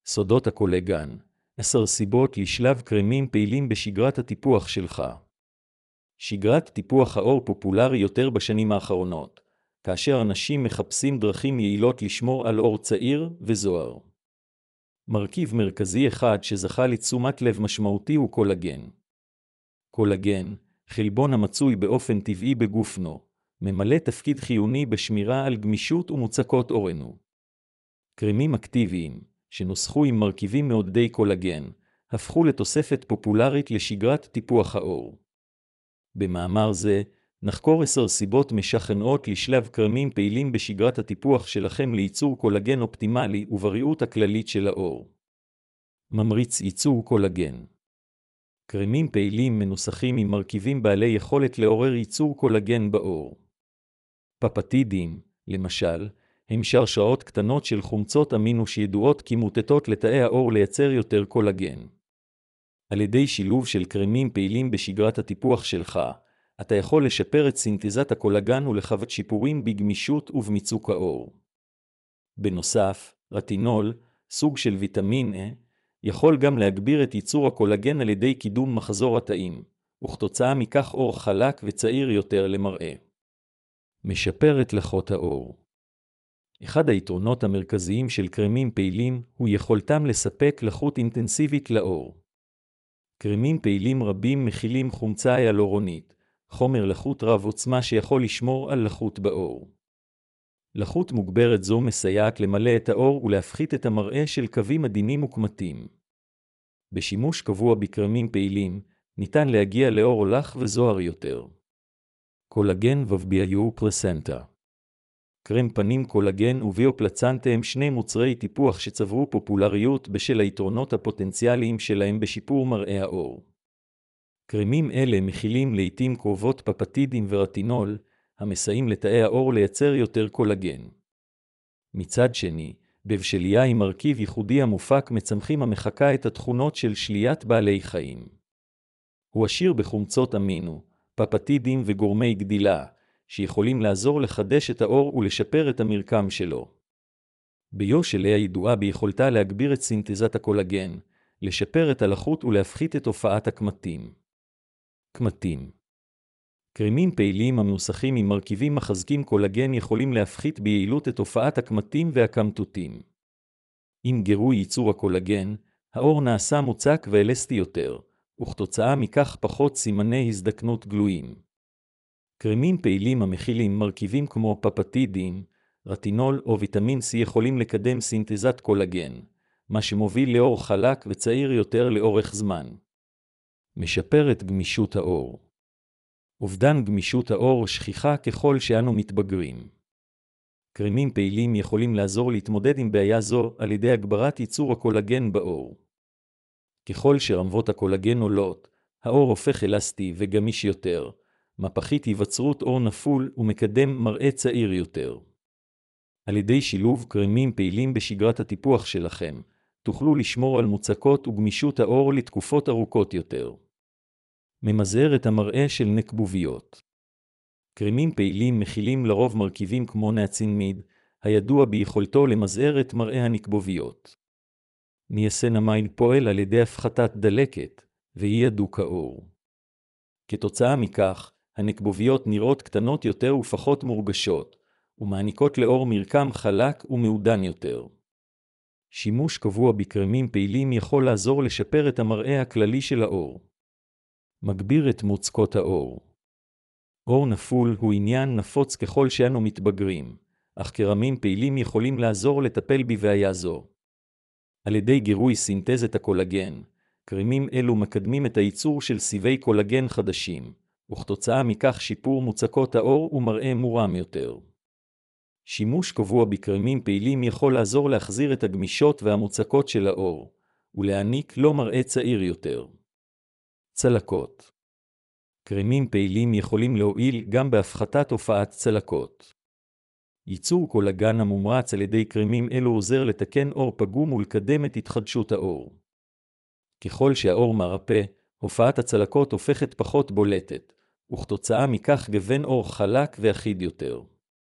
סודות הקולגן, 10 סיבות לשלב קרמים פעילים בשגרת הטיפוח שלך. שגרת טיפוח העור פופולרי יותר בשנים האחרונות, כאשר אנשים מחפשים דרכים יעילות לשמור על עור צעיר וזוהר. מרכיב מרכזי אחד שזכה לתשומת לב משמעותי הוא קולגן. קולגן, חלבון המצוי באופן טבעי בגופנו, ממלא תפקיד חיוני בשמירה על גמישות ומוצקות עורנו. קרמים אקטיביים, שנוסחו עם מרכיבים מעודדי קולגן, הפכו לתוספת פופולרית לשגרת טיפוח העור. במאמר זה, נחקור 10 סיבות משכנעות לשלב קרמים פעילים בשגרת הטיפוח שלכם לייצור קולגן אופטימלי ובריאות הכללית של העור. ממריץ ייצור קולגן. קרמים פעילים מנוסחים עם מרכיבים בעלי יכולת לעורר ייצור קולגן בעור. פפטידים, למשל, הם שרשראות קטנות של חומצות אמינו שידועות כמוטטות לתאי העור לייצר יותר קולגן. על ידי שילוב של קרמים פעילים בשגרת הטיפוח שלך, אתה יכול לשפר את סינתזת הקולגן ולחוות שיפורים בגמישות ובמיצוק העור. בנוסף, רטינול, סוג של ויטמין A, יכול גם להגביר את ייצור הקולגן על ידי קידום מחזור התאים, וכתוצאה מכך עור חלק וצעיר יותר למראה. משפר את לחות העור. אחד היתרונות המרכזיים של קרמים פעילים הוא יכולתם לספק לחות אינטנסיבית לעור. קרמים פעילים רבים מכילים חומצה היאלורונית, חומר לחות רב עוצמה שיכול לשמור על לחות בעור. לחות מוגברת זו מסייעת למלא את העור ולהפחית את המראה של קווים עדינים וקמטים. בשימוש קבוע בקרמים פעילים, ניתן להגיע לעור הולך וזוהר יותר. קולגן וביו פלצנטה. קרם פנים קולגן וביופלצנטה הם שני מוצרי טיפוח שצברו פופולריות בשל היתרונות הפוטנציאליים שלהם בשיפור מראה העור. קרמים אלה מכילים לעתים קרובות פפטידים ורטינול, המסייעים לתאי העור לייצר יותר קולגן. מצד שני, בבשלייה היא מרכיב ייחודי המופק מצמחים המחקה את התכונות של שליית בעלי חיים. הוא עשיר בחומצות אמינו, פפטידים וגורמי גדילה, שיכולים לעזור לחדש את העור ולשפר את המרקם שלו. ביו שלה ידועה ביכולתה להגביר את סינתזת הקולגן, לשפר את הלחות ולהפחית את תופעת הקמטים. קמטים. קרמים פעילים המנוסחים עם מרכיבים מחזקים קולגן יכולים להפחית ביעילות את תופעת הקמטים והקמטוטים. עם גירוי ייצור הקולגן, העור נעשה מוצק ואלסטי יותר, וכתוצאה מכך פחות סימני הזדקנות גלויים. קרמים פעילים המכילים מרכיבים כמו פפטידים, רטינול או ויטמין C יכולים לקדם סינתזת קולגן, מה שמוביל לעור חלק וצעיר יותר לאורך זמן. משפר את גמישות העור. אובדן גמישות העור שכיחה ככל שאנו מתבגרים. קרמים פעילים יכולים לעזור להתמודד עם בעיה זו על ידי הגברת ייצור הקולגן בעור. ככל שרמות הקולגן עולות, העור הופך אלסטי וגמיש יותר, מפחית היווצרות עור נפול ומקדם מראה צעיר יותר. על ידי שילוב קרמים פעילים בשגרת הטיפוח שלכם, תוכלו לשמור על מוצקות וגמישות העור לתקופות ארוכות יותר. ממזער את המראה של נקבוביות. קרמים פעילים מכילים לרוב מרכיבים כמו ניאצינמיד, הידוע ביכולתו למזער את מראה הנקבוביות. ניאסינמיד פועל על ידי הפחתת דלקת, והיא הדוק העור. כתוצאה מכך, הנקבוביות נראות קטנות יותר ופחות מורגשות, ומעניקות לעור מרקם חלק ומעודן יותר. שימוש קבוע בקרמים פעילים יכול לעזור לשפר את המראה הכללי של העור. מגביר את מוצקות העור. עור נפול הוא עניין נפוץ ככל שאנו מתבגרים, אך קרמים פעילים יכולים לעזור לטפל בבעיה זו. על ידי גירוי סינתזת הקולגן, קרמים אלו מקדמים את הייצור של סיבי קולגן חדשים, וכתוצאה מכך שיפור מוצקות העור ומראה מורם יותר. שימוש קבוע בקרמים פעילים יכול לעזור להחזיר את הגמישות והמוצקות של העור, ולהעניק לו מראה צעיר יותר. צלקות. קרמים פעילים יכולים להועיל גם בהפחתת תופעת צלקות. ייצור קולגן המומרץ על ידי קרמים אלו עוזר לתקן עור פגום ולקדם את התחדשות העור. ככל שהעור מרפא, הופעת הצלקות הופכת פחות בולטת, וכתוצאה מכך גוון עור חלק ואחיד יותר.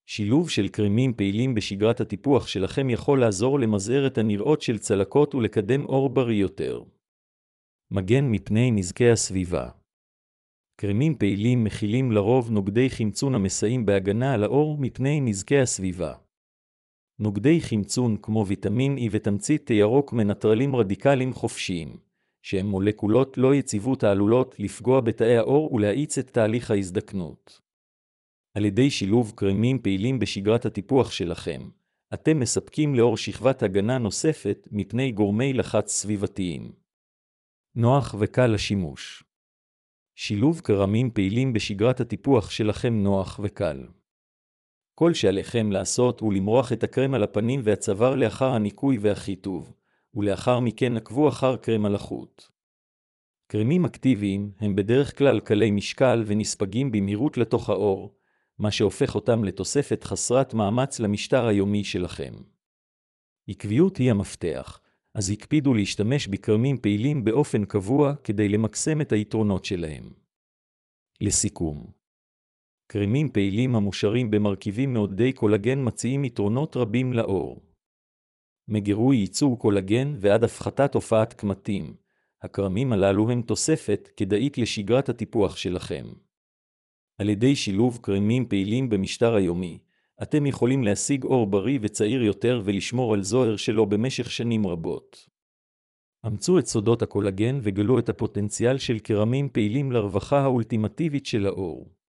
שילוב של קרמים פעילים בשגרת הטיפוח שלכם יכול לעזור למזער את הנראות של צלקות ולקדם אור בריא יותר. מגן מפני נזקי הסביבה. קרמים פעילים מכילים לרוב נוגדי חמצון המסייעים בהגנה על האור מפני נזקי הסביבה. נוגדי חמצון כמו ויטמין E ותמצית ירוק מנטרלים רדיקלים חופשיים, שהם מולקולות לא יציבות העלולות לפגוע בתאי האור ולהאיץ את תהליך ההזדקנות. על ידי שילוב קרמים פעילים בשגרת הטיפוח שלכם, אתם מספקים לאור שכבת הגנה נוספת מפני גורמי לחץ סביבתיים. נוח וקל לשימוש. שילוב קרמים פעילים בשגרת הטיפוח שלכם נוח וקל. כל שעליכם לעשות הוא למרוח את הקרם על הפנים והצוואר לאחר הניקוי והחיטוב, ולאחר מכן עקבו אחר קרם על החוט. קרמים אקטיביים הם בדרך כלל קלי משקל ונספגים במהירות לתוך האור, מה שהופך אותם לתוספת חסרת מאמץ למשטר היומי שלכם. עקביות היא המפתח, אז הקפידו להשתמש בקרמים פעילים באופן קבוע כדי למקסם את היתרונות שלהם. לסיכום, קרמים פעילים המושרים במרכיבים מעודדי קולגן מציעים יתרונות רבים לאור. מגירוי ייצור קולגן ועד הפחתת הופעת קמטים, הקרמים הללו הם תוספת כדאית לשגרת הטיפוח שלכם. על ידי שילוב קרמים פעילים במשטר היומי, אתם יכולים להשיג אור בריא וצעיר יותר ולשמור על זוהר שלו במשך שנים רבות. אמצו את סודות הקולגן וגלו את הפוטנציאל של קרמים פעילים לרווחה האולטימטיבית של האור.